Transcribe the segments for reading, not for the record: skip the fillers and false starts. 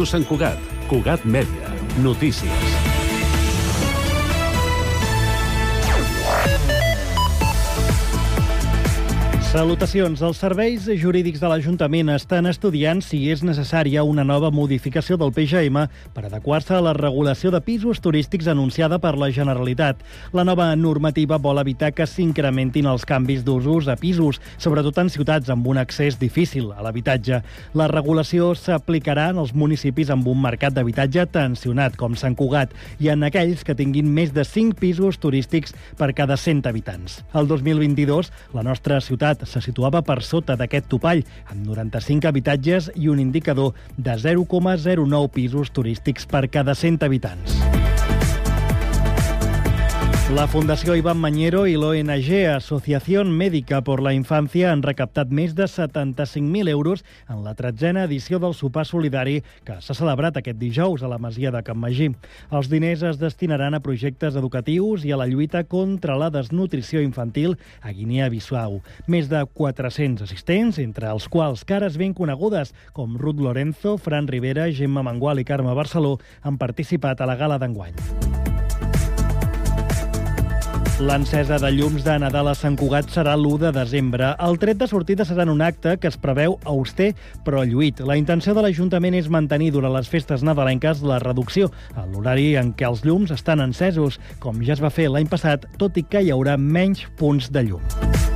Ràdio Sant Cugat. Cugat Mèdia. Notícies. Salutacions. Els serveis jurídics de l'Ajuntament estan estudiant si és necessària una nova modificació del PGM per adequar-se a la regulació de pisos turístics anunciada per la Generalitat. La nova normativa vol evitar que s'incrementin els canvis d'usos a pisos, sobretot en ciutats amb un accés difícil a l'habitatge. La regulació s'aplicarà en els municipis amb un mercat d'habitatge tensionat, com Sant Cugat, i en aquells que tinguin més de 5 pisos turístics per cada 100 habitants. El 2022, la nostra ciutat se situava per sota d'aquest topall, amb 95 habitatges i un indicador de 0,09 pisos turístics per cada 100 habitants. La Fundació Iván Mañero i l'ONG Asociación Médica por la Infancia han recaptat més de 75.000 euros en la 13a edició del sopar solidari que s'ha celebrat aquest dijous a la Masia de Can Magí. Els diners es destinaran a projectes educatius i a la lluita contra la desnutrició infantil a Guinea-Bissau. Més de 400 assistents, entre els quals cares ben conegudes com Ruth Lorenzo, Fran Rivera, Gemma Mangual i Carme Barceló, han participat a la gala d'enguany. L'encesa de llums de Nadal a Sant Cugat serà l'1 de desembre. El tret de sortida serà en un acte que es preveu auster però lluït. La intenció de l'Ajuntament és mantenir durant les festes nadalenques la reducció a l'horari en què els llums estan encesos, com ja es va fer l'any passat, tot i que hi haurà menys punts de llum.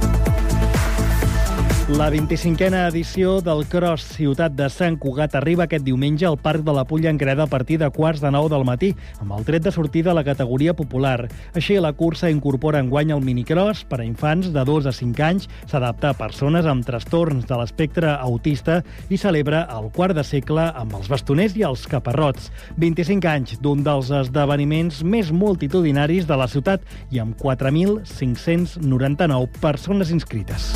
La 25a edició del Cross Ciutat de Sant Cugat arriba aquest diumenge al Parc de la Pulla en Creda a partir de 8:45 del matí, amb el tret de sortida a la categoria popular. Així, la cursa incorpora enguany el minicross per a infants de 2 a 5 anys, s'adapta a persones amb trastorns de l'espectre autista i celebra el quart de segle amb els bastoners i els caparrots. 25 anys d'un dels esdeveniments més multitudinaris de la ciutat i amb 4.599 persones inscrites.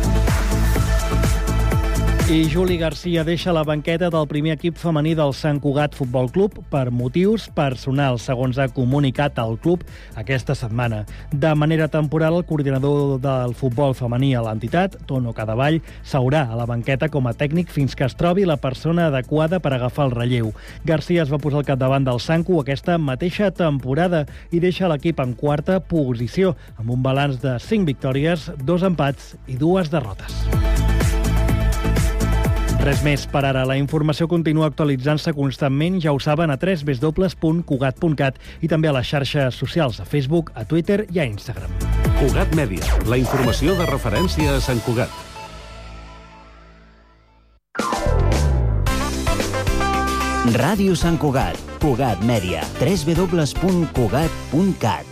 I Juli Garcia deixa la banqueta del primer equip femení del Sant Cugat Futbol Club per motius personals, segons ha comunicat el club aquesta setmana. De manera temporal, el coordinador del futbol femení a l'entitat, Tono Cadavall, s'haurà a la banqueta com a tècnic fins que es trobi la persona adequada per agafar el relleu. Garcia es va posar al capdavant del Sancu aquesta mateixa temporada i deixa l'equip en quarta posició, amb un balanç de 5 victòries, 2 empats i 2 derrotes. Res més per ara. La informació continua actualitzant-se constantment, ja ho saben, a www.cugat.cat i també a les xarxes socials, a Facebook, a Twitter i a Instagram. Cugat Mèdia, la informació de referència a Sant Cugat. Ràdio Sant Cugat, Cugat Mèdia, www.cugat.cat.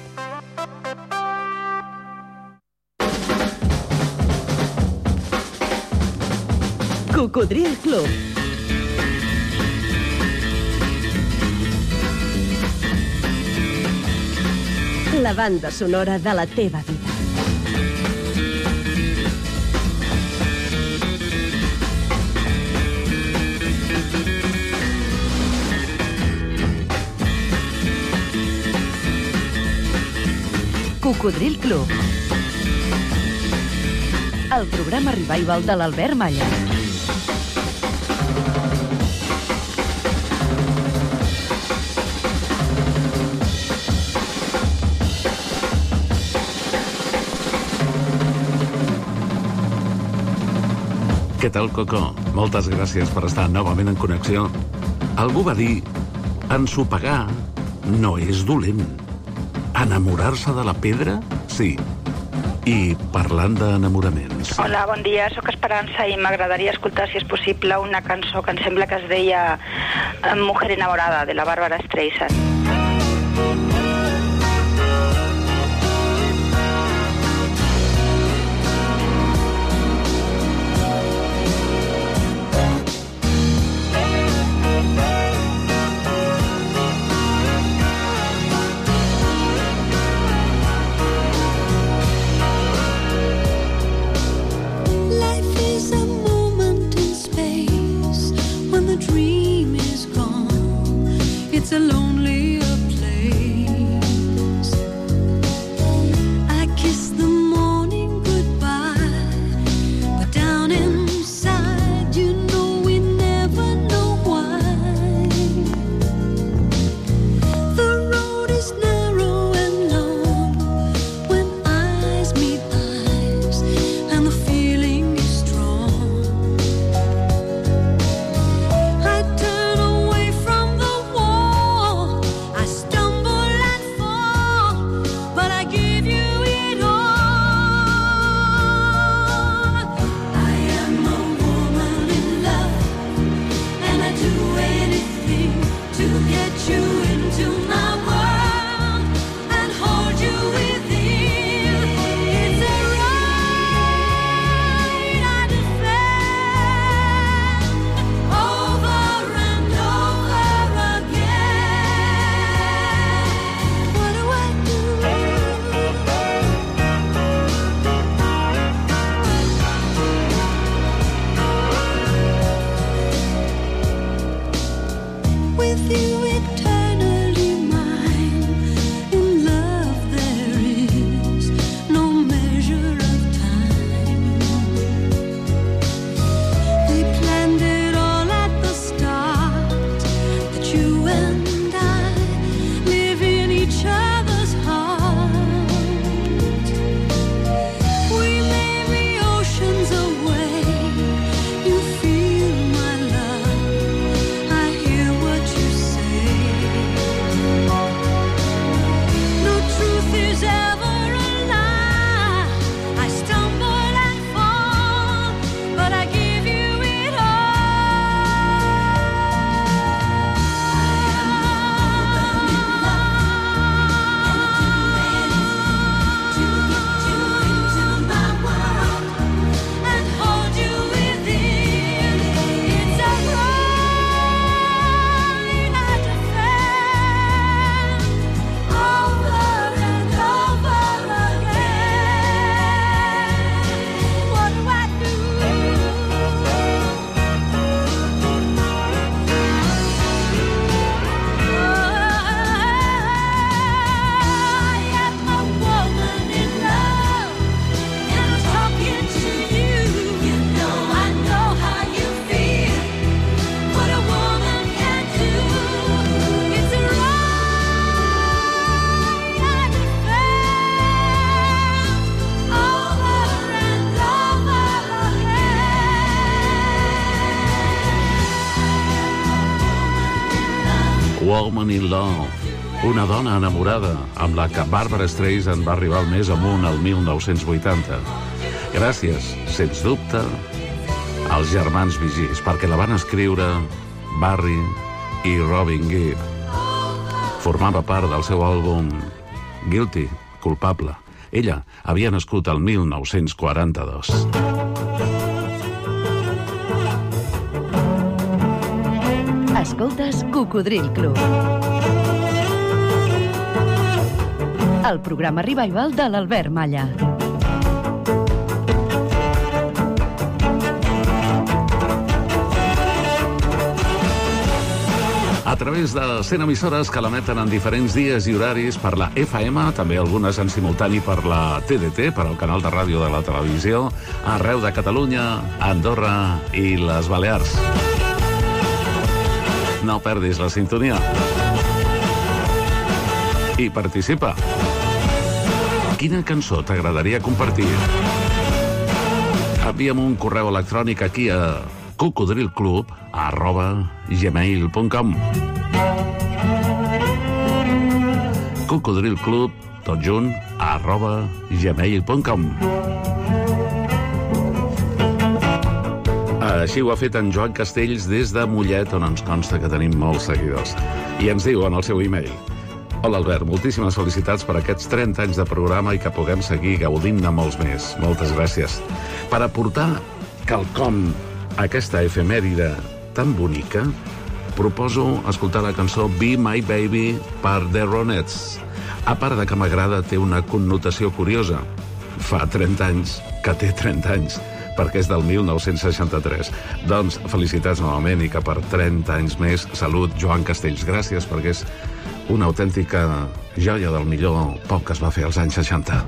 Cocodril Club. La banda sonora de la teva vida. Cocodril Club. El programa revival de l'Albert Malla. Què tal, Coco? Moltes gràcies per estar novament en connexió. Algú va dir, ensopegar no és dolent. Enamorar-se de la pedra, sí. I parlant d'enamoraments... Hola, bon dia, sóc Esperança i m'agradaria escoltar, si és possible, una cançó que em sembla que es deia Mujer enamorada, de la Bárbara Streisand. It's a lonelier place. I kiss the morning goodbye, but down inside, you know we never know why. with you eternally mine. In love there is no measure of time. We planned it all at the start, that you and I live in each other's heart. We may be oceans away, you feel my love, I hear what you say. No truth is ever a lie, I stumble and fall, but I give you it and hold you within. It's a right I defend over and over again. What do I do? I am a woman in love, and I'm talking to you. You know I know how you feel. What a woman can do, it's right I defend over and over again. Woman in Love, una dona enamorada, amb la que Barbra Streisand va arribar al més amunt el 1980. Gràcies, sens dubte, als germans Vigis, perquè la van escriure Barry i Robin Gibb. Formava part del seu àlbum Guilty, culpable. Ella havia nascut el 1942. Escoltes Cocodril Club. El programa revival de l'Albert Malla. A través de 100 emissores que l'emeten en diferents dies i horaris per la FM, també algunes en simultani per la TDT, per al canal de ràdio de la televisió, arreu de Catalunya, Andorra i les Balears. No perdis la sintonia. I participa. Quina cançó t'agradaria compartir? Envia'm un correu electrònic aquí a cocodrilclub@gmail.com. Cocodrilclub, tot junt, @gmail.com. Així ho ha fet en Joan Castells des de Mollet, on ens consta que tenim molts seguidors. I ens diu en el seu e-mail: Hola Albert, moltíssimes felicitats per aquests 30 anys de programa i que puguem seguir gaudint-ne molts més. Moltes gràcies. Per aportar quelcom a aquesta efemèride tan bonica, proposo escoltar la cançó Be My Baby per The Ronettes. A part de que m'agrada, té una connotació curiosa. Fa 30 anys que té 30 anys, perquè és del 1963. Doncs felicitats novament i que per 30 anys més, salut Joan Castells. Gràcies, perquè és una autèntica joia del millor pop que es va fer als anys 60.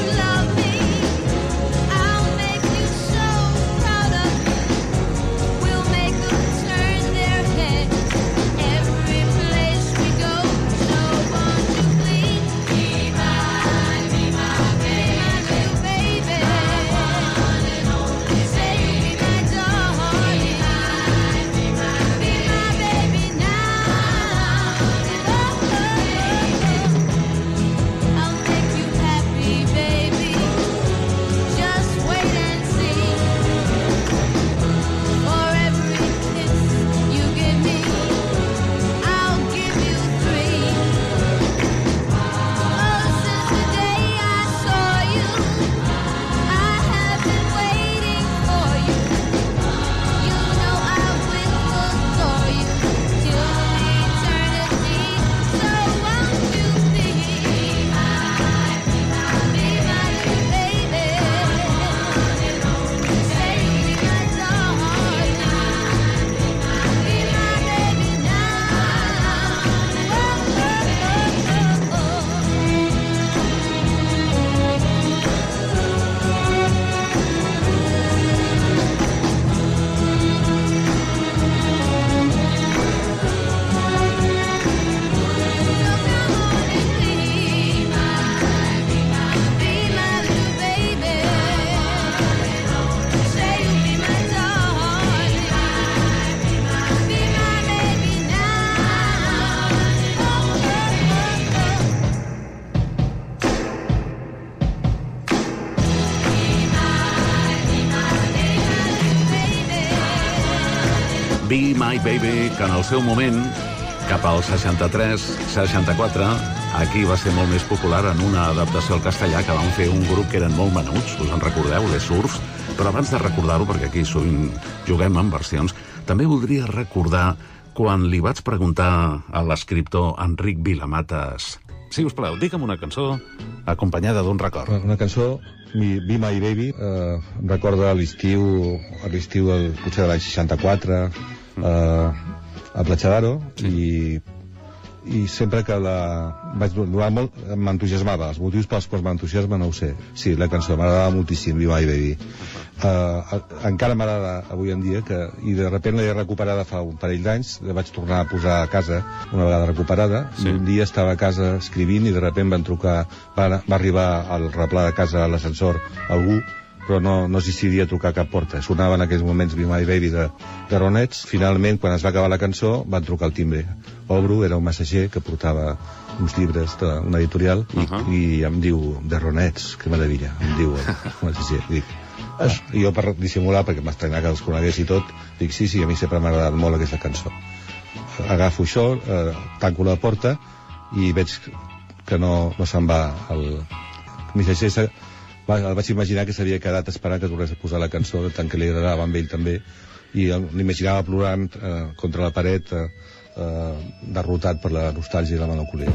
We'll Be My Baby, que en el seu moment, cap al 63-64, aquí va ser molt més popular en una adaptació al castellà que van fer un grup que eren molt menuts, us en recordeu, les Surfs? Però abans de recordar-ho, perquè aquí sovint juguem en versions, també voldria recordar quan li vaig preguntar a l'escriptor Enric Vilamatas: si us plau, digue'm una cançó acompanyada d'un record. Una cançó, Be My Baby, em recorda l'estiu potser de l'any 64, a Platja d'Aro, sí. I sempre que la vaig durar molt m'entusiasmava. Els motius pels quals m'entusiasma no ho sé. Sí, la cançó m'agradava moltíssim, Be My Baby. Encara m'agrada avui en dia, i de sobte l'he recuperada fa un parell d'anys, la vaig tornar a posar a casa una vegada recuperada, sí. Un dia estava a casa escrivint i de sobte van trucar, va arribar al replà de casa a l'ascensor algú, però no es decidia a trucar a cap porta. Sonava en aquells moments Be My Baby de Ronettes. Finalment, quan es va acabar la cançó, van trucar al timbre. Obro, era un missatger que portava uns llibres d'una editorial i em diu, de Ronettes, que meravella, em diu el missatger. I jo per dissimular, perquè m'estranyava que els conegués i tot, dic, sí, a mi sempre m'ha agradat molt aquesta cançó. Agafo això, tanco la porta i veig que no se'n va el missatger. El vaig imaginar que s'havia quedat esperant que tornés a posar la cançó, tant que li agradava amb ell també, i l'imaginava plorant contra la paret, derrotat per la nostàlgia i la melancolia.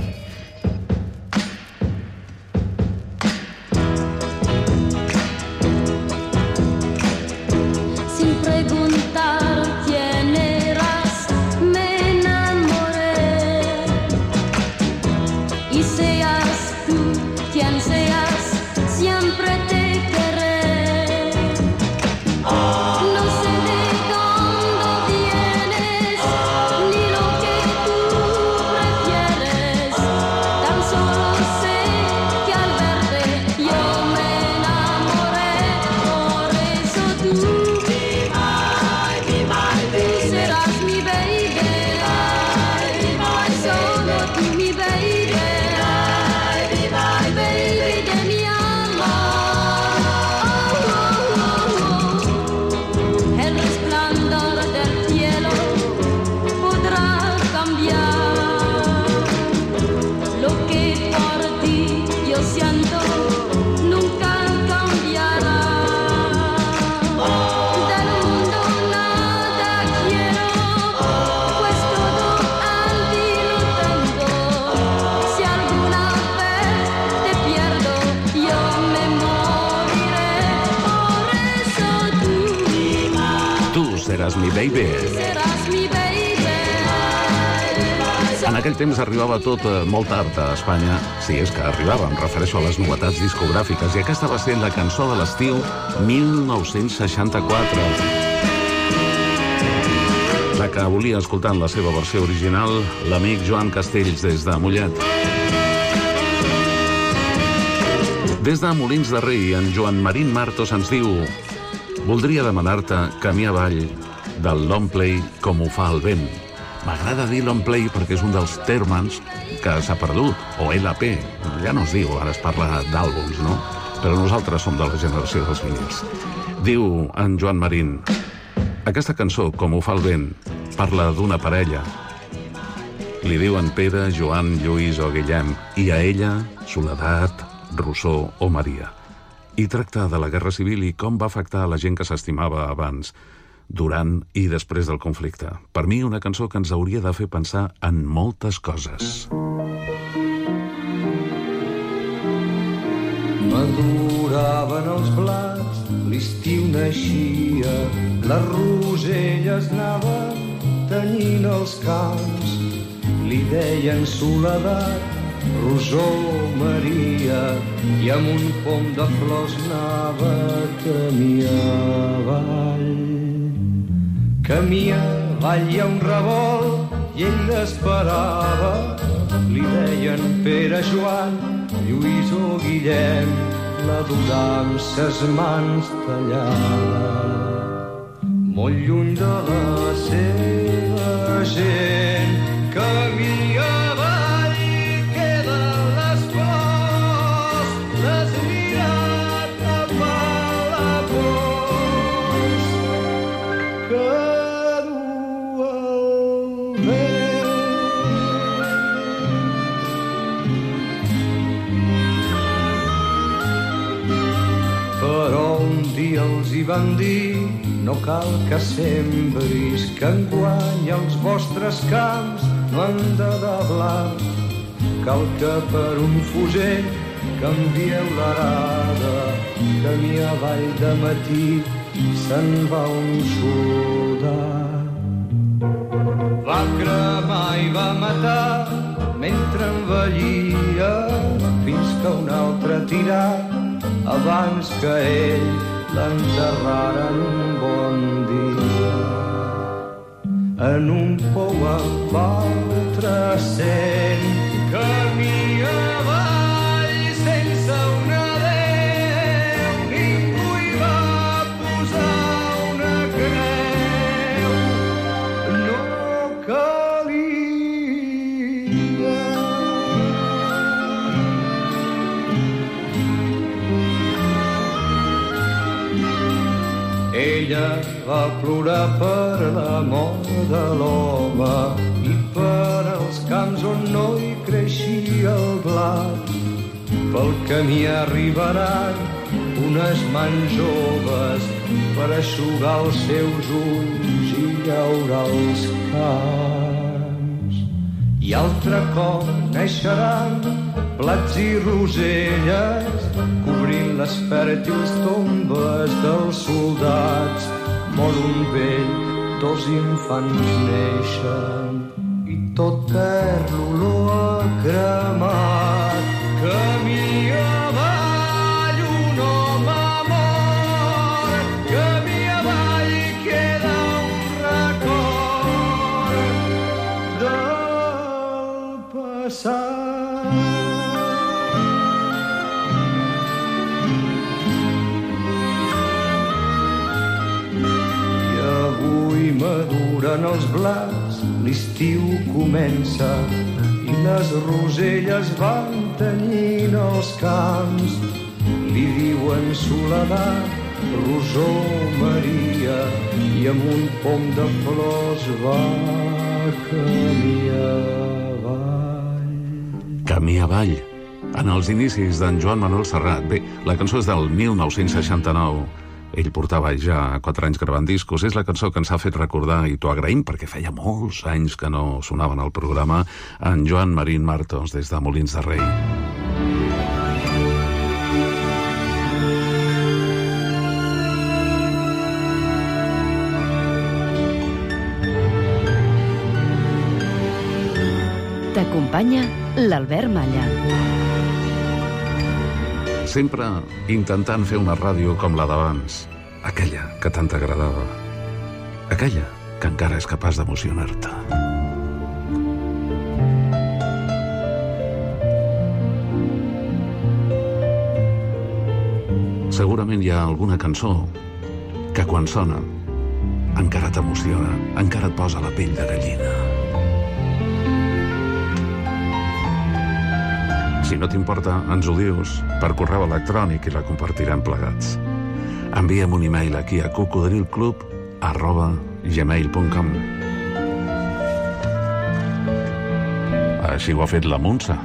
Sin preguntar quién eras, me enamoré. Y seas tú quien seas, siempre te querré. No sé de dónde vienes, ni lo que tú prefieres. Tan solo sé que al verte yo me enamoré. Por eso tú serás mi baby. Solo tú mi baby. Baby de mi alma. El resplandor del cielo podrá cambiar. Lo que por ti yo siento nunca cambiará. Del mundo nada quiero, pues todo a ti lo tengo. Si alguna vez te pierdo, yo me moriré. Por eso Tu seràs mi baby. serás mi baby. En aquell temps arribava tot molt tard a Espanya, si és que arribava, em refereixo a les novetats discogràfiques, i aquesta va ser la cançó de l'estiu 1964. La que volia escoltar en la seva versió original l'amic Joan Castells des de Mollet. Des de Molins de Rei, en Joan Marín Martos ens diu: voldria demanar-te camí avall del long play com ho fa el vent. M'agrada dir long play perquè és un dels termes que s'ha perdut, o LP, ja no es diu, ara es parla d'àlbums, no? Però nosaltres som de la generació dels vinils. Diu en Joan Marín: aquesta cançó, com ho fa el vent, parla d'una parella. Li diuen Pere, Joan, Lluís o Guillem, i a ella, Soledat, Rossó o Maria. I tracta de la Guerra Civil i com va afectar a la gent que s'estimava abans, durant i després del conflicte. Per mi, una cançó que ens hauria de fer pensar en moltes coses. Maduraven els blats, l'estiu naixia, les roselles anaven tenyint els camps. Li deien Soledat, Rosó, Maria, i amb un pom de flors anava camí avall. Camí avall hi ha un revolt i ell l'esperava. Li deien Pere, Joan, Lluís o Guillem, la durà amb ses mans tallades. Molt lluny de la seva gent, camí avall queden les flors, les mirat cap a la pols, que dur Però un dia els hi van dir no cal que sembris, que enguany els vostres camps no han de dar cal que per un fusell canvieu l'arada. Camí avall de matí se'n va un soldat. Va cremar i va matar mentre envellia, fins que un altre tirà abans que ell l'enterraren un bon dia. En un pou amb altre sent camí avall sense un adeu, ningú hi va posar una creu, no calia. Ella va plorar per la mort de l'home i per els camps on no hi creixia el blat. Pel camí arribaran unes mans joves per eixugar els seus ulls i llaurar els camps. I altre cop neixeran plats i roselles cobrint les fèrtils tombes dels soldats. Mor un vell, dos infants neixen i tot perd l'olor a cremat. Camí avall un home mort, camí avall i queda un record del passat. Maduren els blats, l'estiu comença i les roselles van tenyint els camps. Li diuen Soledat, Rosó, Maria, i amb un pom de flors va camí avall. Camí avall, en els inicis d'en Joan Manuel Serrat. Bé, la cançó és del 1969. Ell portava ja 4 anys gravant discos. És la cançó que ens ha fet recordar, i t'ho agraïm perquè feia molts anys que no sonaven al programa, en Joan Marín Martos, des de Molins de Rei. T'acompanya l'Albert Malla. Sempre intentant fer una ràdio com la d'abans, aquella que tant t'agradava, aquella que encara és capaç d'emocionar-te. Segurament hi ha alguna cançó que quan sona encara t'emociona, encara et posa la pell de gallina. Si no t'importa, ens ho dius per correu electrònic i la compartirem plegats. Envia'm un e-mail aquí a cocodrilclub@gmail.com. Així ho ha fet la Montse.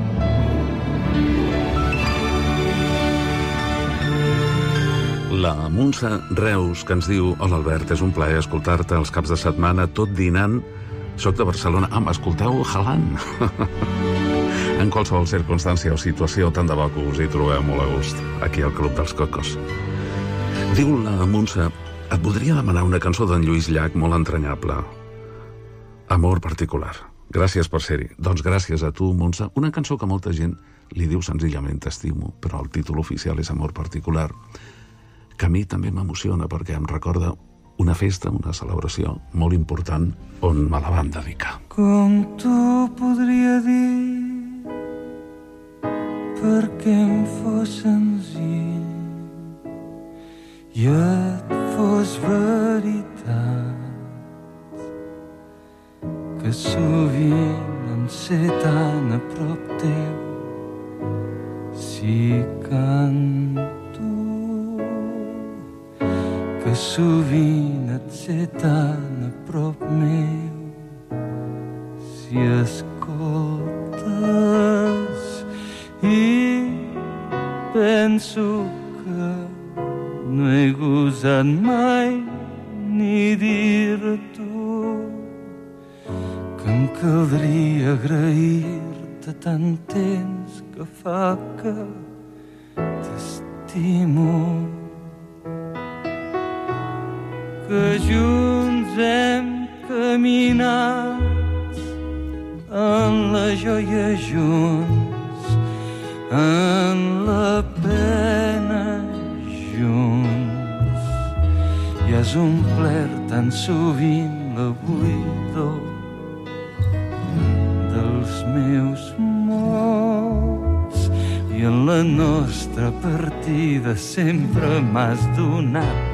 La Montse Reus, que ens diu: hola Albert, és un plaer escoltar-te els caps de setmana tot dinant. Soc de Barcelona. M'escolteu Haaland? En qualsevol circumstància o situació, tant de bo que us hi trobeu molt a gust, aquí al Club dels Cocos. Diu la Montse: et voldria demanar una cançó d'en Lluís Llach molt entranyable. Amor particular. Gràcies per ser-hi. Doncs gràcies a tu, Montse. Una cançó que molta gent li diu senzillament T'estimo, però el títol oficial és Amor particular, que a mi també m'emociona perquè em recorda una festa, una celebració molt important on me la van dedicar. Com t'ho podria dir perquè em fos senzill i et fos veritat que sovint em sé tan a prop teu si canto, que sovint et sé tan a prop meu si escoltes i penso que no he gosat mai ni dir-t'ho que em caldria agrair-te tant temps que fa que t'estimo, que junts hem caminat en la joia junts, en la pena junts, i has omplert tan sovint la buidor dels meus mots, i en la nostra partida sempre m'has donat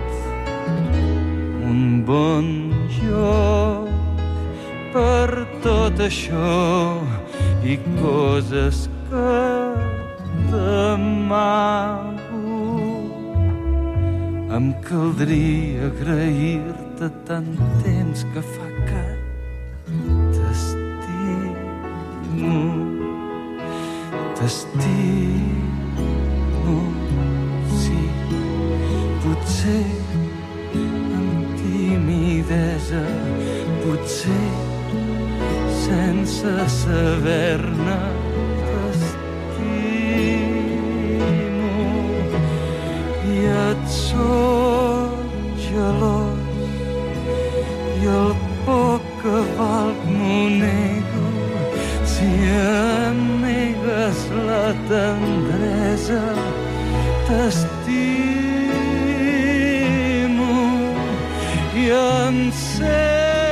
un bon joc. Per tot això i coses que t'amago, em caldria agrair-te tant temps que fa que t'estimo, t'estimo, sí, potser amb timidesa, potser sense saber-ne t'estimo, i et soc gelós, i el poc que valc m'ho nego si em negues la tendresa. T'estimo i em sé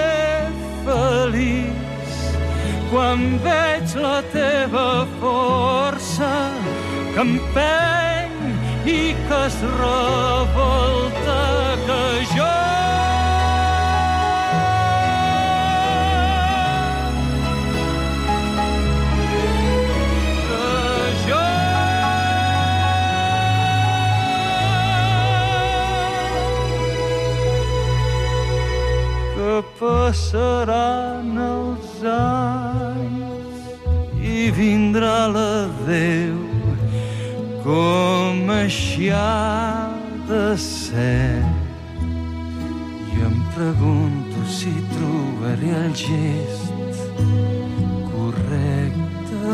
feliç quan veig la teva força que empeny i que es revolta, que jo passaran els anys i vindrà l'adeu, com així ha de ser. I em pregunto si trobaré el gest correcte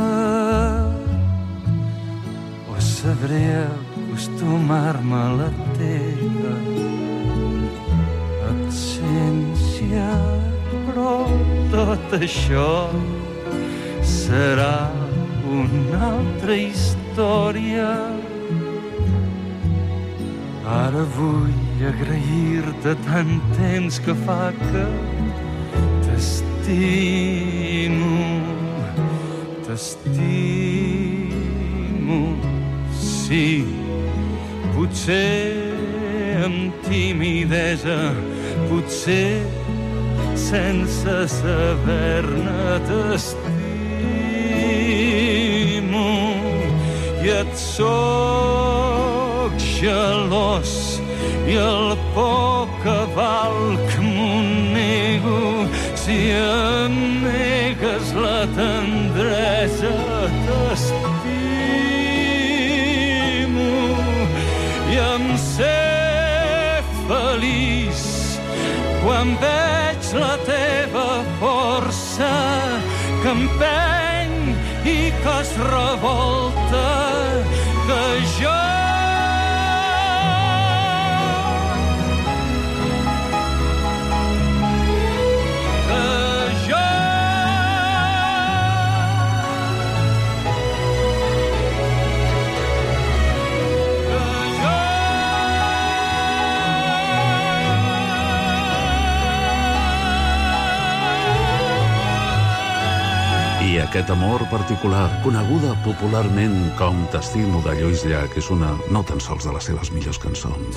o sabré acostumar-me a la teva absència, però tot això serà una altra història. Ara vull agrair-te tant temps que fa que t'estimo, t'estimo, sí, potser amb timidesa, potser sense saber-ne t'estimo, i et soc gelós, i el poc que valc m'ho nego si em negues la tendresa. T'estimo i em sé feliç quan veig la teva força que empeny i que es revolta, que jo aquest amor particular, coneguda popularment com T'estimo de Lluís Llach, és una no tan sols de les seves millors cançons.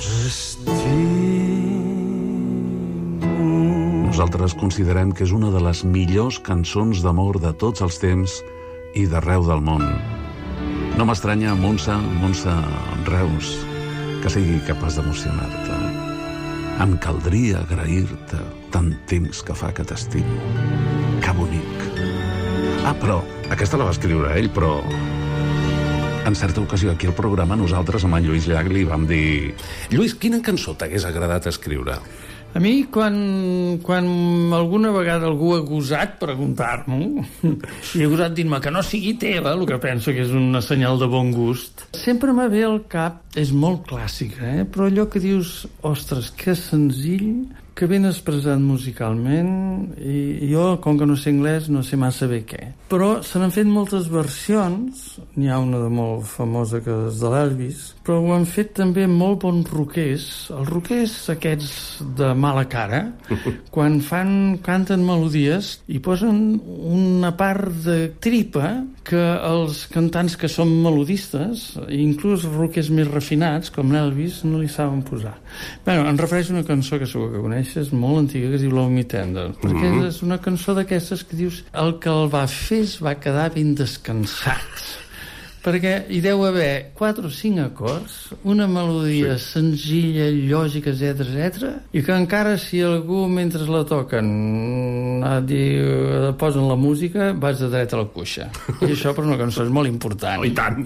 Nosaltres considerem que és una de les millors cançons d'amor de tots els temps i d'arreu del món. No m'estranya, Montse Reus, que sigui capaç d'emocionar-te. Em caldria agrair-te tant temps que fa que t'estimo. Que bonic. Ah, però aquesta la va escriure ell, però En certa ocasió aquí al programa nosaltres amb en Lluís Llach li vam dir: Lluís, quina cançó t'hagués agradat escriure? A mi, quan alguna vegada algú ha gosat preguntar-m'ho i ha gosat dir-me que no sigui teva, el que penso que és una senyal de bon gust, sempre me ve al cap, és molt clàssica, però allò que dius, ostres, que senzill, que ben expressat musicalment, i jo, com que no sé anglès, no sé massa bé què. Però se n'han fet moltes versions, n'hi ha una de molt famosa que és de l'Elvis, però ho han fet també molt bons rockers, els rockers aquests de mala cara, quan canten melodies i posen una part de tripa que els cantants que són melodistes, inclús rockers més refinats, com l'Elvis, no li saben posar. Bé, em refereixo a una cançó que segur que coneixes, molt antiga, que es diu Love Me Tender, perquè és una cançó d'aquestes que dius el que el va fer es va quedar ben descansat, perquè hi deu haver 4 o 5 acords, una melodia senzilla, lògica, etc, i que encara si algú mentre la toquen posen la música, vas de dret a la cuixa. I això per una cançó és molt important. I tant!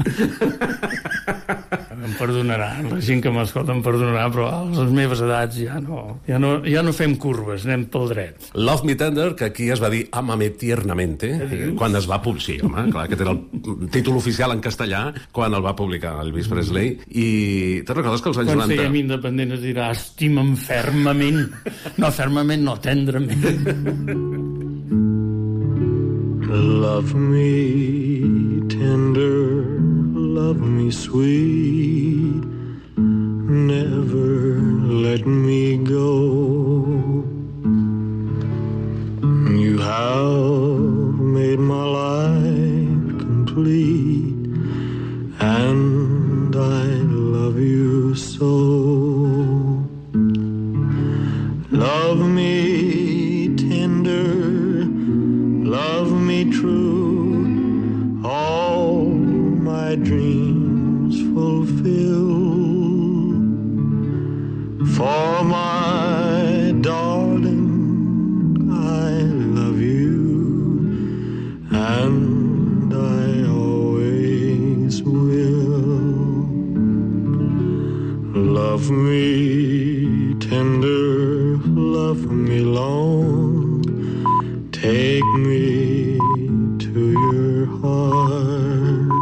Em perdonaran, la gent que m'escolta em perdonarà, però a les meves edats ja no fem curves, anem pel dret. Love Me Tender, que aquí es va dir Amame Tiernamente, quan es va publicar, home, clar, aquest era el títol oficial en castellà, quan el va publicar Elvis Presley, i te'n recordes que als anys 90... Quan siguem independents es dirà estima'm fermament, no tendrament. Love me tender, love me sweet, never let me go. You have made my life complete, and I love you so. Love me tender, love me true, all my dreams fulfill. For my darling, I love you, and I always will. Love me tender, love me long, take me to your heart,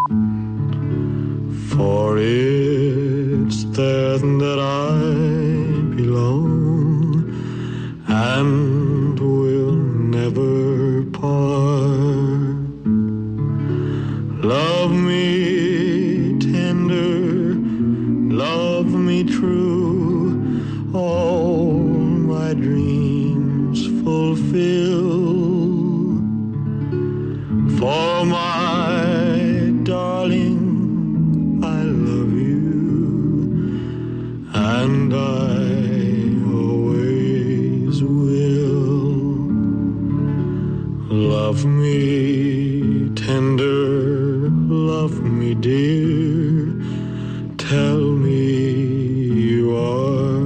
for it's there that I belong and will never part. Love me tender, love me true, all my dreams fulfill. For my darling, I love you, and I always will. Love me tender, love me dear, tell me you are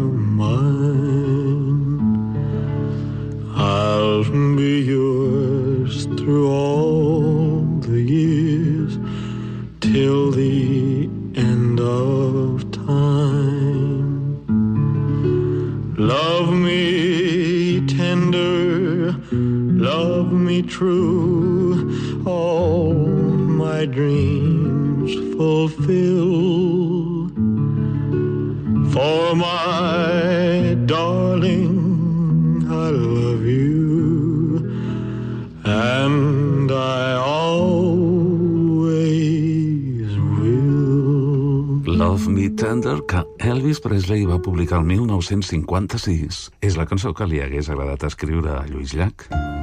mine. I'll be yours through all the years, till the end of time. Love me tender, love me true, all my dreams fulfill. For my darling, I love you, and I always will. Love Me Tender, que Elvis Presley va publicar el 1956, és la cançó que li hagués agradat escriure a Lluís Llach.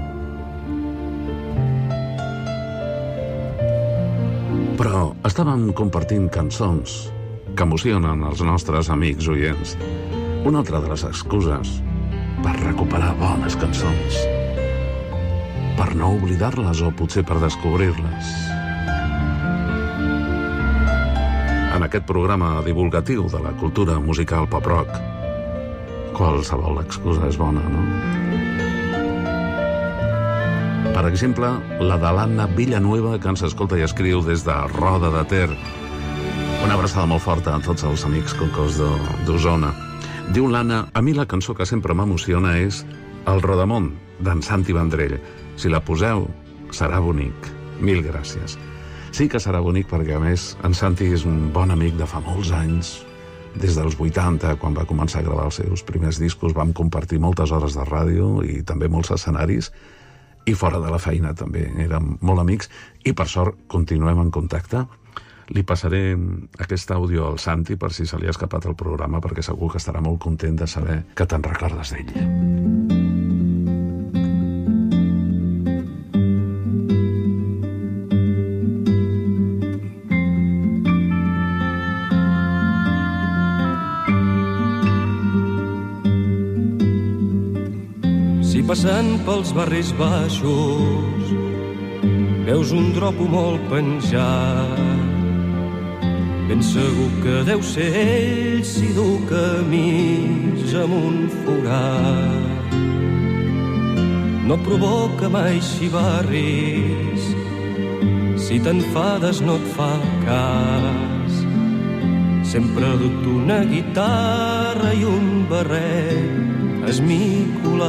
Però estàvem compartint cançons que emocionen els nostres amics oients. Una altra de les excuses per recuperar bones cançons, per no oblidar-les o potser per descobrir-les. En aquest programa divulgatiu de la cultura musical pop-rock, qualsevol excusa és bona, no? Per exemple, la de l'Anna Villanueva, que ens escolta i escriu des de Roda de Ter. Una abraçada molt forta a tots els amics concors d'Osona. Diu l'Anna, a mi la cançó que sempre m'emociona és El Rodamón, d'en Santi Vendrell. Si la poseu, serà bonic. Mil gràcies. Sí que serà bonic perquè, a més, en Santi és un bon amic de fa molts anys. Des dels 80, quan va començar a gravar els seus primers discos, vam compartir moltes hores de ràdio i també molts escenaris, i fora de la feina també érem molt amics, i per sort continuem en contacte. Li passaré aquest àudio al Santi per si se li ha escapat el programa, perquè segur que estarà molt content de saber que te'n recordes d'ell. Passant pels barris baixos veus un dropo molt penjat, ben segur que deu ser ell si du camisa amb un forat. No provoca mai xivarris, si t'enfades no et fa cas. Sempre ha dut una guitarra i un barret esmicolat.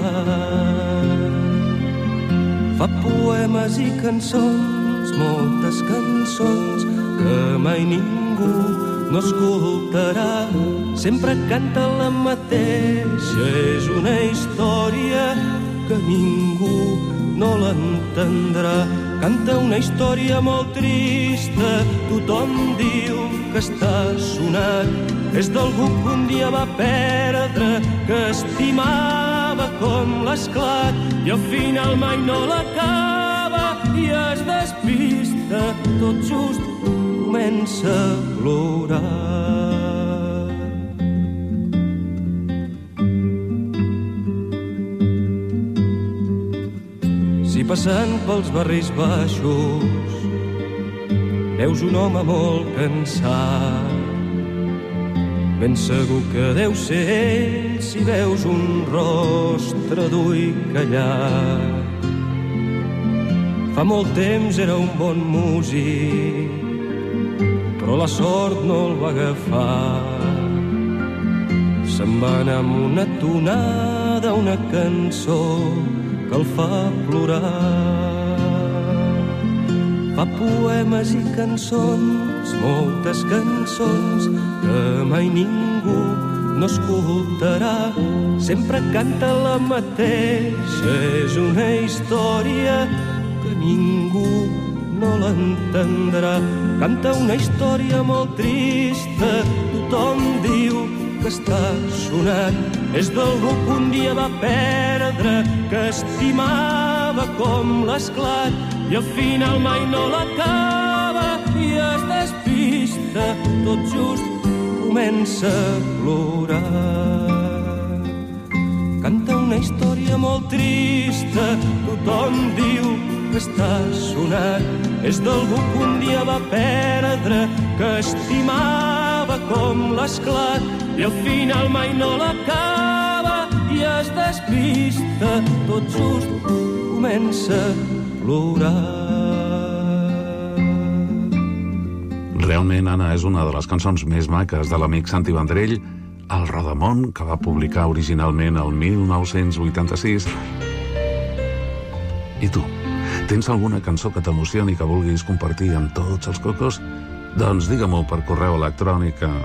Fa poemes i cançons, moltes cançons que mai ningú no escoltarà. Sempre canta la mateixa, és una història que ningú no l'entendrà. Canta una història molt trista, tothom diu que està sonat. És d'algú que un dia va perdre, que estimava com l'esclat, i al final mai no l'acaba i es despista, tot just comença a plorar. Si passant pels barris baixos veus un home molt cansat, ben segur que deu ser ell si veus un rostre dur i callat. Fa molt temps era un bon músic, però la sort no el va agafar. Se'n va anar amb una tonada, una cançó que el fa plorar. Fa poemes i cançons, moltes cançons que mai ningú no escoltarà. Sempre canta la mateixa, és una història que ningú no l'entendrà. Canta una història molt trista, tothom diu que està sonat. És d'algú que un dia va perdre, que estimava com l'esclat, i al final mai no l'acaba i es despista, tot just comença a plorar. Canta una història molt trista, tothom diu que està sonat. És d'algú que un dia va perdre, que estimava com l'esclat, i al final mai no l'acaba i es despista, tot just comença a plorar. Realment, Anna, és una de les cançons més maques de l'amic Santi Vendrell, El Rodamón, que va publicar originalment el 1986. I tu, tens alguna cançó que t'emocioni i que vulguis compartir amb tots els cocos? Doncs digue-m'ho per correu electrònic a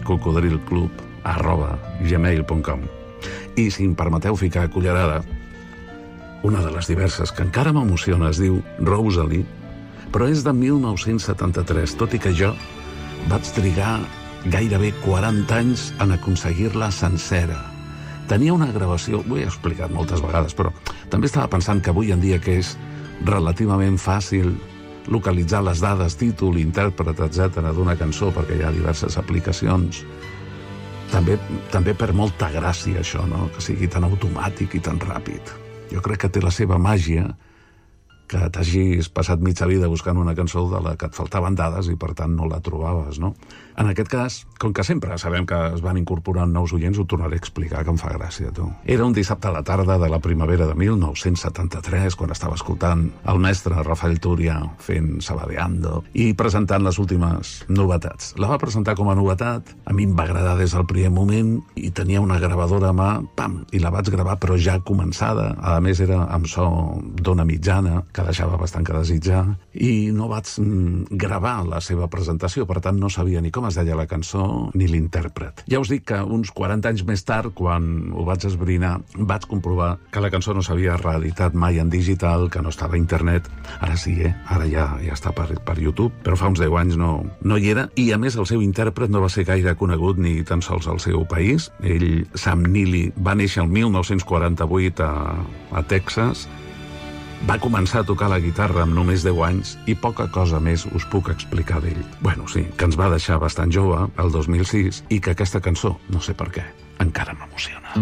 cocodrilclub@gmail.com. I si em permeteu ficar cullerada, una de les diverses que encara m'emociona es diu Rosalie, però és de 1973, tot i que jo vaig trigar gairebé 40 anys en aconseguir-la sencera. Tenia una gravació, ho he explicat moltes vegades, però també estava pensant que avui en dia que és relativament fàcil localitzar les dades, títol, intèrpret, etc. d'una cançó, perquè hi ha diverses aplicacions. També per molta gràcia això, no? Que sigui tan automàtic i tan ràpid. Jo crec que té la seva màgia, que t'hagis passat mitja vida buscant una cançó de la que et faltaven dades i, per tant, no la trobaves, no? En aquest cas, com que sempre sabem que es van incorporant nous oients, ho tornaré a explicar, que em fa gràcia, tu. Era un dissabte a la tarda de la primavera de 1973, quan estava escoltant el mestre Rafael Túria fent Sabadeando i presentant les últimes novetats. La va presentar com a novetat, a mi em va agradar des del primer moment i tenia una gravadora a mà, pam, i la vaig gravar, però ja començada. A més, era amb so d'ona mitjana, que deixava bastant que desitjar, i no vaig gravar la seva presentació, per tant no sabia ni com es deia la cançó ni l'intèrpret. Ja us dic que uns 40 anys més tard, quan ho vaig esbrinar, vaig comprovar que la cançó no s'havia reeditat mai en digital, que no estava a internet. Ara sí, ara ja està per YouTube, però fa uns 10 anys no hi era, i a més el seu intèrpret no va ser gaire conegut ni tan sols al seu país. Ell, Sam Neely, va néixer el 1948 a Texas. Va començar a tocar la guitarra amb només 10 anys i poca cosa més us puc explicar d'ell. Bueno, sí, que ens va deixar bastant jove, el 2006, i que aquesta cançó, no sé per què, encara m'emociona.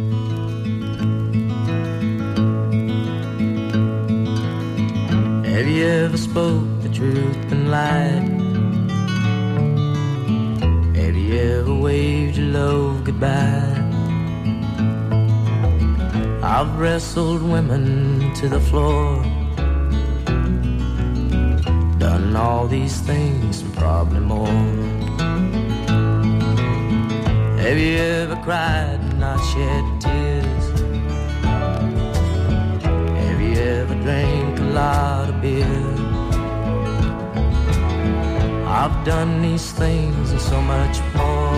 Have you ever spoke the truth and lied? Have you ever waved your love goodbye? I've wrestled women to the floor, done all these things and probably more. Have you ever cried and not shed tears? Have you ever drank a lot of beer? I've done these things and so much more,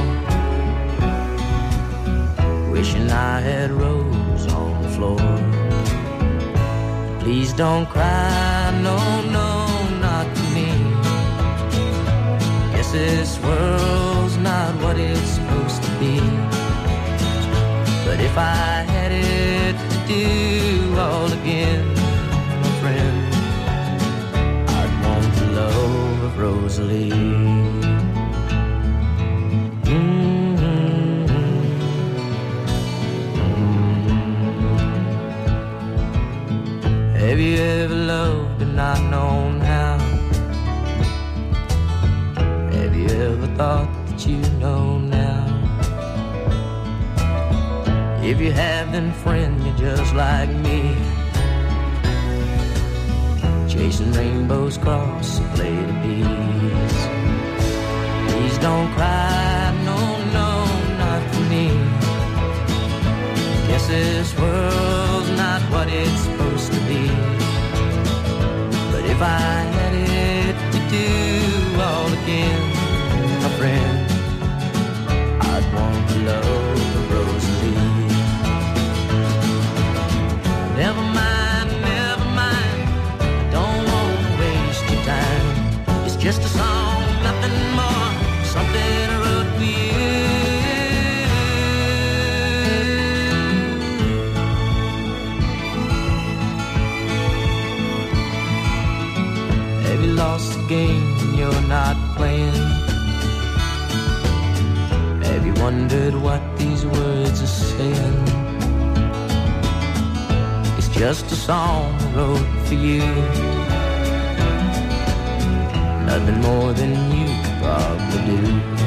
wishing I had rose on the floor. Please don't cry, no, not for me. Guess this world's not what it's supposed to be. But if I had it to do all again, my friend, I'd want the love of Rosalie. Have you ever loved and not known how? Have you ever thought that you know now? If you have, then friend, you're just like me, chasing rainbows across a plate of peas. Please don't cry, no, not for me. Guess this world's not what it's supposed to be. But if I had it to do all again, my friend, I'd want the love of Rosalie. Never mind, I don't want to waste your time. It's just a song, nothing more, something I wrote for you. Have you lost the game you're not playing? Have you wondered what these words are saying? It's just a song I wrote for you, nothing more than you could probably do.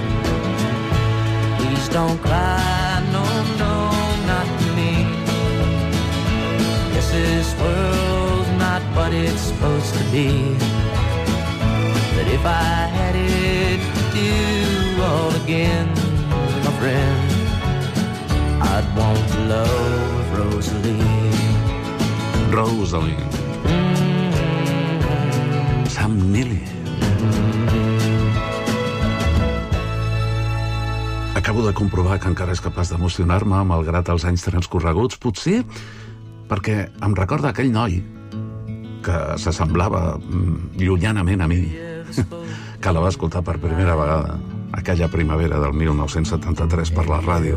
Please don't cry, no, not for me. Guess this world's not what it's supposed to be. But if I had it to do all again, my friend, I'd want the love of Rosalie. Rosalie. Sam Neely. Acabo de comprovar que encara és capaç d'emocionar-me malgrat els anys transcorreguts, potser perquè em recorda aquell noi que s'assemblava llunyanament a mi, que la va escoltar per primera vegada aquella primavera del 1973 per la ràdio.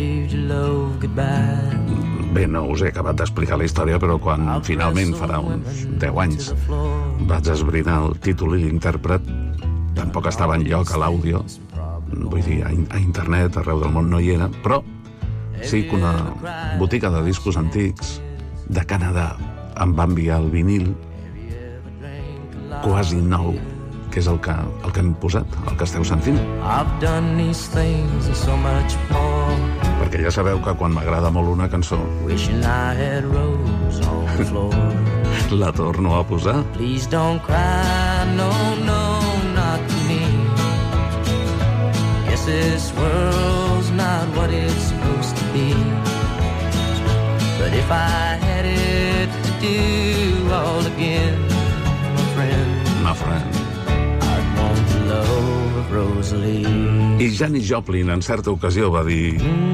Bé, no us he acabat d'explicar la història, però quan finalment farà uns 10 anys vaig esbrinar el títol i l'intèrpret, tampoc estava enlloc a l'àudio, vull dir, a internet, arreu del món no hi era, però sí que una botiga de discos antics de Canadà em va enviar el vinil quasi nou, que és el que hem posat, el que esteu sentint. I've done these things and so much more. Perquè ja sabeu que quan m'agrada molt una cançó, Wishing I had rose on the floor. la torno a posar. Please don't cry, no, no, not to me. Guess this world's not what it's supposed to be. But if I had it to do all again, my friend, I'd want the love of Rosalie. I Janis Joplin en certa ocasió va dir: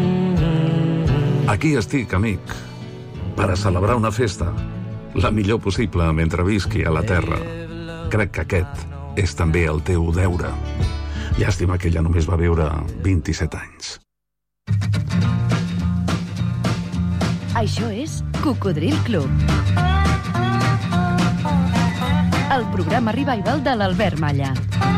aquí estic, amic, per a celebrar una festa, la millor possible mentre visqui a la Terra. Crec que aquest és també el teu deure. Llàstima que ella només va viure 27 anys. Això és Cocodril Club. El programa revival de l'Albert Malla.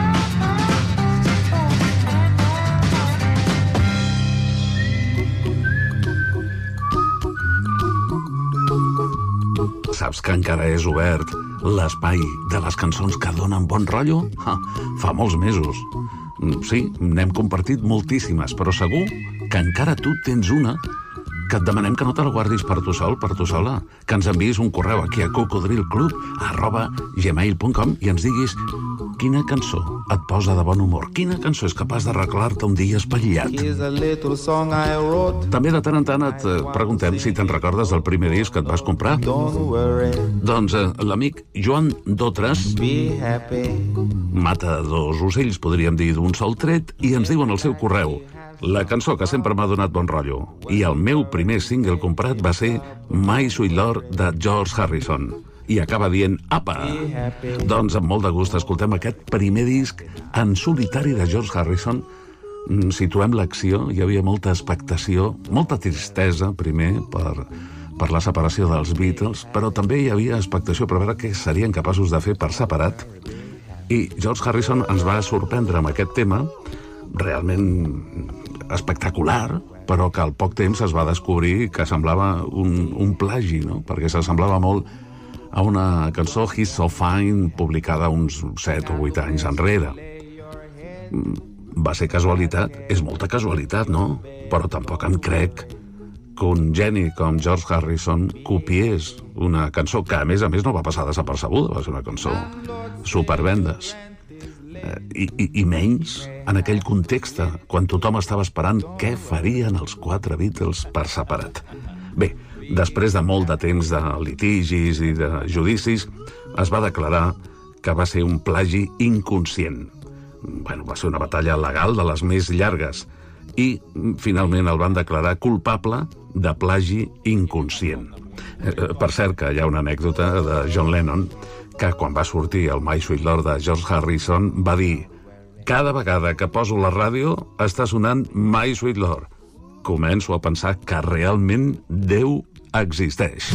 Saps que encara és obert l'espai de les cançons que donen bon rotllo? Fa molts mesos. Sí, n'hem compartit moltíssimes, però segur que encara tu tens una que et demanem que no te la guardis per tu sol, per tu sola, que ens enviïs un correu aquí a cocodrilclub@gmail.com i ens diguis quina cançó et posa de bon humor, quina cançó és capaç d'arreglar-te un dia espatllat. També de tant en tant et preguntem si te'n recordes del primer disc que et vas comprar. Doncs l'amic Joan Dotres mata dos ocells, podríem dir, d'un sol tret, i ens diu en el seu correu: la cançó que sempre m'ha donat bon rotllo, i el meu primer single comprat va ser My Sweet Lord de George Harrison. I acaba dient, apa! Doncs amb molt de gust escoltem aquest primer disc en solitari de George Harrison. Situem l'acció, hi havia molta expectació, molta tristesa, primer, per la separació dels Beatles, però també hi havia expectació per veure què serien capaços de fer per separat. I George Harrison ens va sorprendre amb aquest tema, realment espectacular, però que al poc temps es va descobrir que semblava un plagi, no? Perquè s'assemblava molt a una cançó, He's So Fine, publicada uns 7 o 8 anys enrere. Va ser casualitat? És molta casualitat, no? Però tampoc em crec que un geni com George Harrison copiés una cançó que, a més no va passar desapercebuda, va ser una cançó supervendes. I menys en aquell context, quan tothom estava esperant què farien els 4 Beatles per separat. Bé, després de molt de temps de litigis i de judicis, es va declarar que va ser un plagi inconscient. Va ser una batalla legal de les més llargues i finalment el van declarar culpable de plagi inconscient. Per cert, que hi ha una anècdota de John Lennon que quan va sortir el My Sweet Lord de George Harrison va dir: cada vegada que poso la ràdio està sonant My Sweet Lord. Començo a pensar que realment Déu existeix.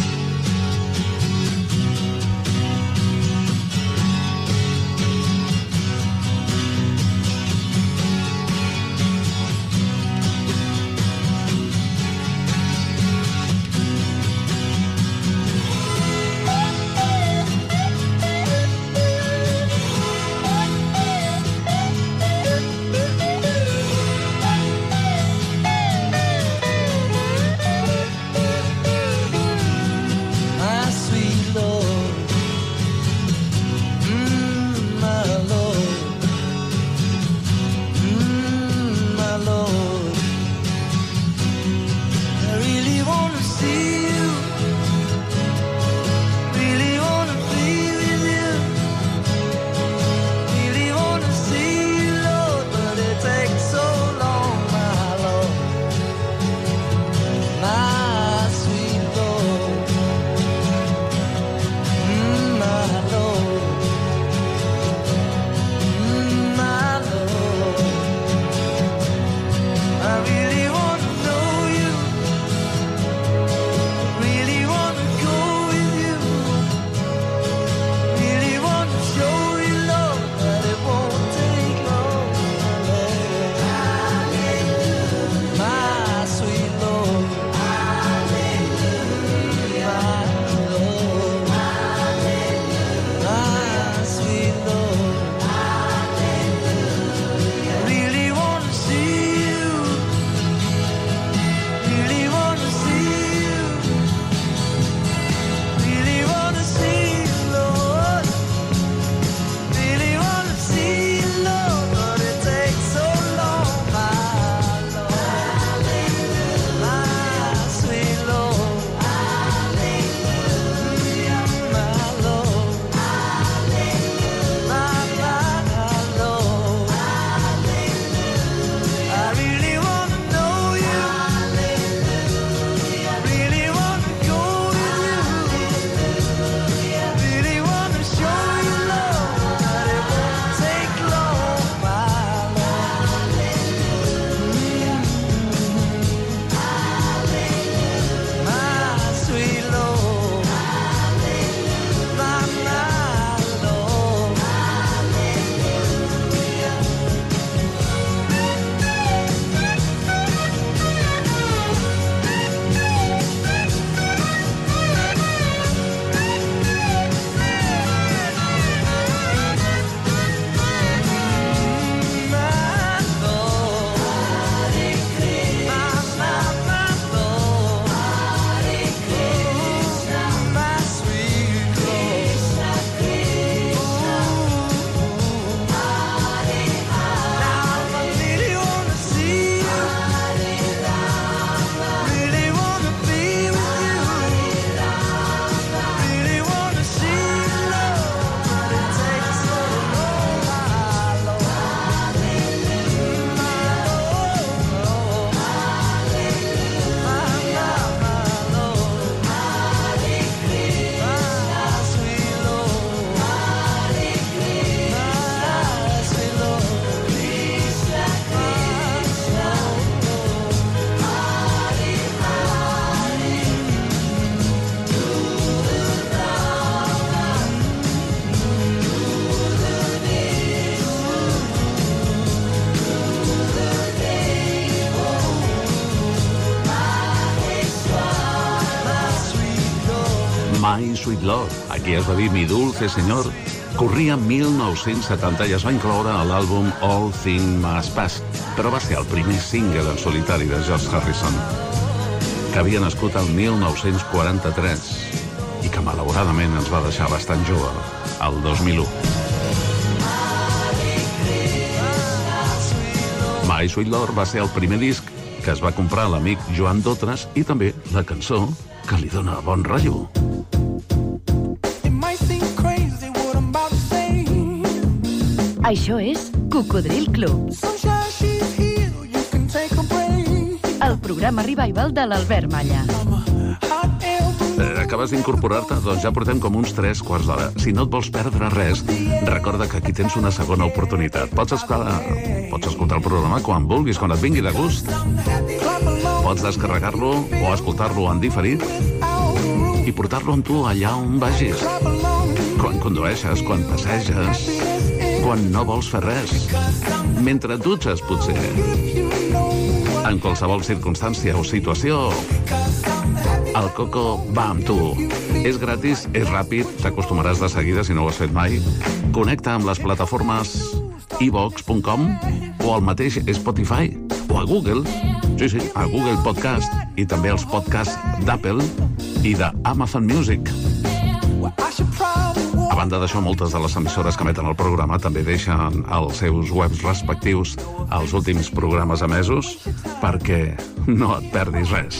My Sweet Lord. Aquí es va dir Mi Dulce Señor. Corria 1970 i es va incloure a l'àlbum All Things Must Pass, però va ser el primer single en solitari de George Harrison, que havia nascut el 1943 i que malauradament ens va deixar bastant jove, el 2001. My Sweet Lord va ser el primer disc que es va comprar l'amic Joan Dotres i també la cançó que li dona bon rotllo. Això és Cocodril Club. El programa revival de l'Albert Malla. Acabes d'incorporar-te? Doncs ja portem com uns 3 quarts d'hora. Si no et vols perdre res, recorda que aquí tens una segona oportunitat. Pots escoltar el programa quan vulguis, quan et vingui de gust. Pots descarregar-lo o escoltar-lo en diferit i portar-lo amb tu allà on vagis. Quan condueixes, quan passeges, quan no vols fer res, mentre et dutxes, potser. En qualsevol circumstància o situació, el Coco va amb tu. És gratis, és ràpid, t'acostumaràs de seguida si no ho has fet mai. Connecta amb les plataformes iVox.com o al mateix Spotify o a Google, sí, a Google Podcast i també els podcasts d'Apple i d'Amazon Music. A banda d'això, moltes de les emissores que emeten el programa també deixen als seus webs respectius els últims programes emesos perquè no et perdis res.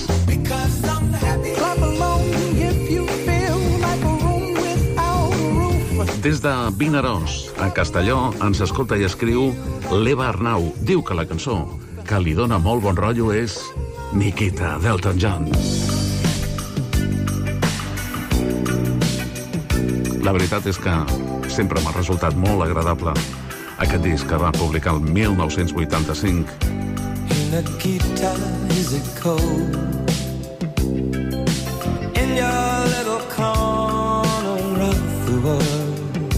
Des de Vinaròs, a Castelló, ens escolta i escriu l'Eva Arnau. Diu que la cançó que li dona molt bon rotllo és Nikita, d'Elton John. La veritat és que sempre m'ha resultat molt agradable aquest disc que va publicar el 1985. Nikita, is it cold in your little corner of the world?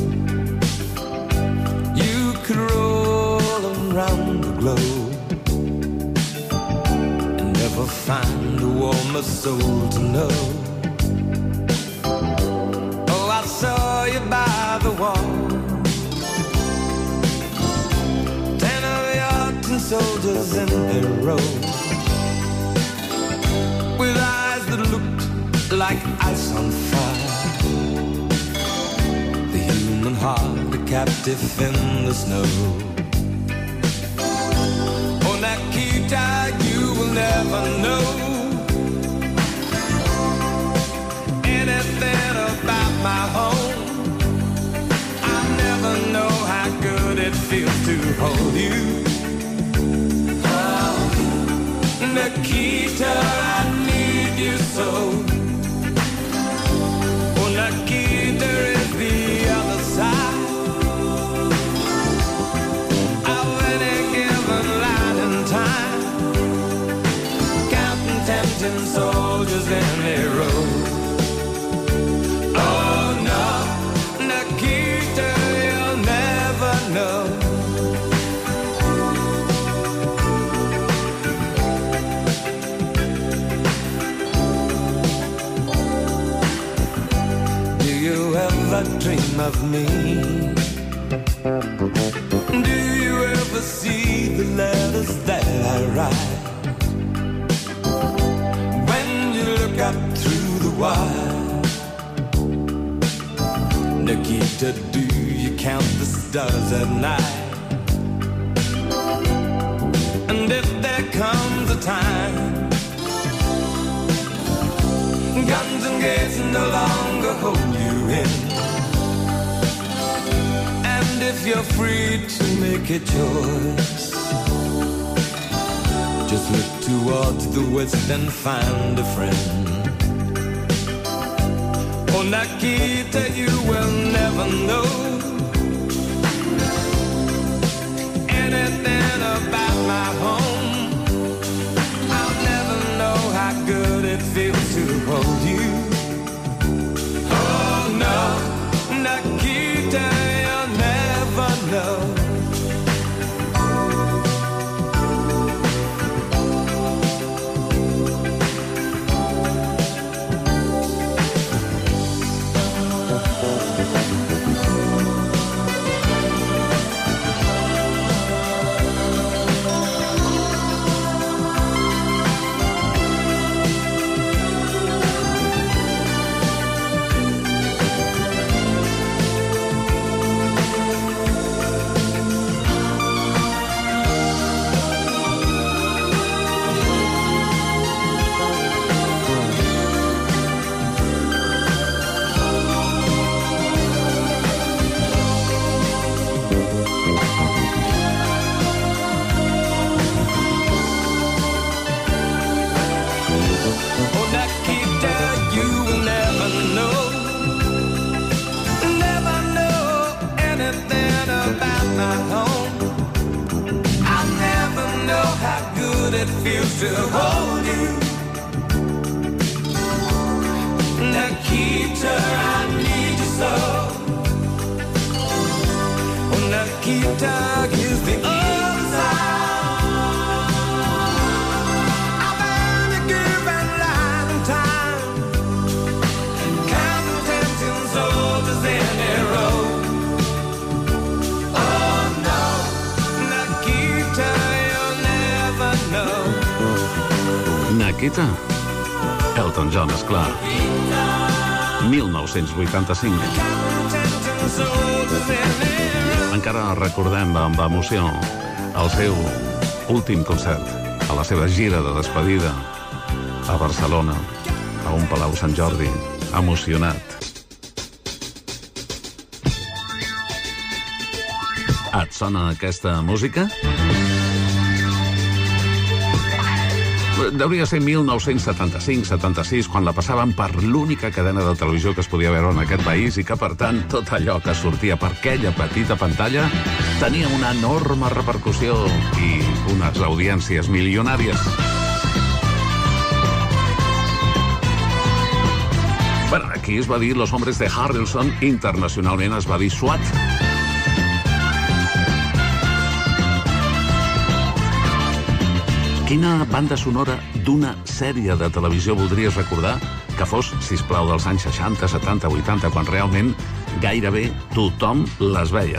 You could roll around the globe and never find a warmer soul to know. Saw you by the wall, 10 of your tin soldiers in a row, with eyes that looked like ice on fire, the human heart a captive in the snow. Oh, Nikita, you will never know anything about my home. I never know how good it feels to hold you. Oh, Nikita, I need you so. Oh, Nikita is the other side of any given line in time, counting tempting soldiers in a row. Dream of me? Do you ever see the letters that I write? When you look up through the wire, Nikita, do you count the stars at night? And if there comes a time guns and gates no longer hold you in, if you're free to make a choice, just look towards the west and find a friend. Oh, Nikita, you will never know anything about my home. I'll never know how good it feels to hold you. Oh, no, Nikita, no. Oh, Nikita, you will never know anything about my home. I'll never know how good it feels to hold you. Nikita, I need you so. Oh, Nikita, give the inside. I've been a given long time, counting tempting soldiers in a row. Oh no, Nikita, you'll never know. Nikita? Elton John, esclar. 1985. Encara recordem amb emoció el seu últim concert a la seva gira de despedida a Barcelona, a un Palau Sant Jordi, emocionat. Et sona aquesta música? Deuria ser 1975-76, quan la passaven per l'única cadena de televisió que es podia veure en aquest país i que, per tant, tot allò que sortia per aquella petita pantalla tenia una enorme repercussió i unes audiències milionàries. Bueno, aquí es va dir Los Hombres de Harrelson, internacionalment es va dir SWAT. Quina banda sonora d'una sèrie de televisió voldries recordar que fos, sisplau, dels anys 60, 70, 80, quan realment gairebé tothom les veia?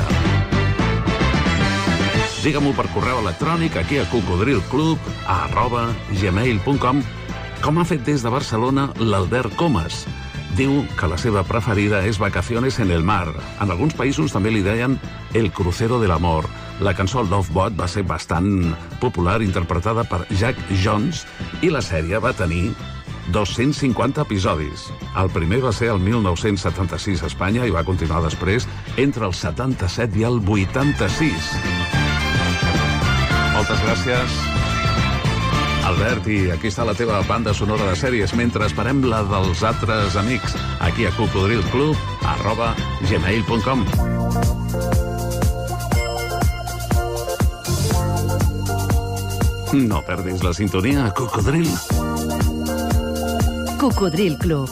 Digue-m'ho per correu electrònic aquí a cocodrilclub@gmail.com, com ha fet des de Barcelona l'Albert Comas. Diu que la seva preferida és Vacaciones en el mar. En alguns països també li deien El crucero del amor. La cançó Love Boat va ser bastant popular, interpretada per Jack Jones, i la sèrie va tenir 250 episodis. El primer va ser el 1976 a Espanya i va continuar després entre el 77 i el 86. Moltes gràcies, Albert, i aquí està la teva banda sonora de sèries, mentre esperem la dels altres amics, aquí a cocodrilclub@gmail.com. No perdis la sintonia, Cocodril. Cocodril Club.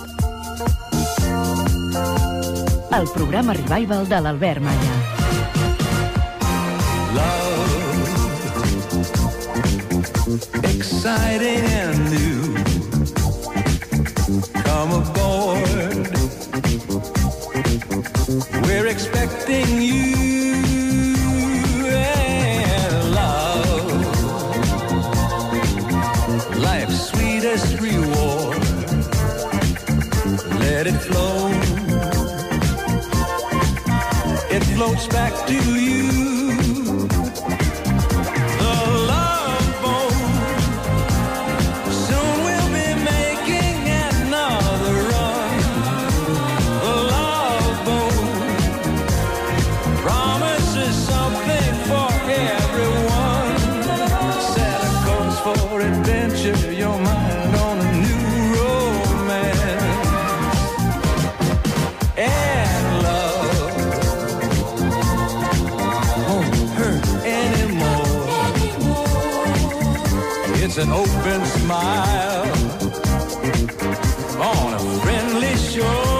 El programa revival de l'Albert Malla. Exciting and new. Come aboard. We're expecting you and love. Life's sweetest reward. Let it flow. It floats back to you. Your mind on a new romance and love won't hurt anymore. It's an open smile on a friendly shore.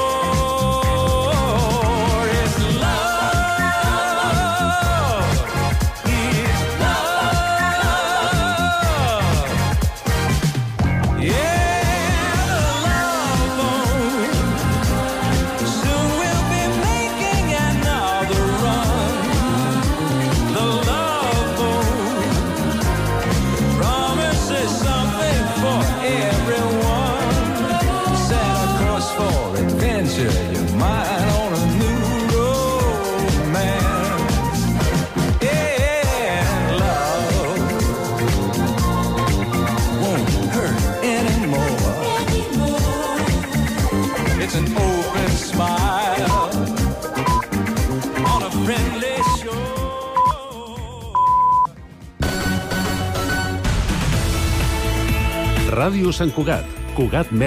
Ràdio Sant Cugat, Cugat Mèdia.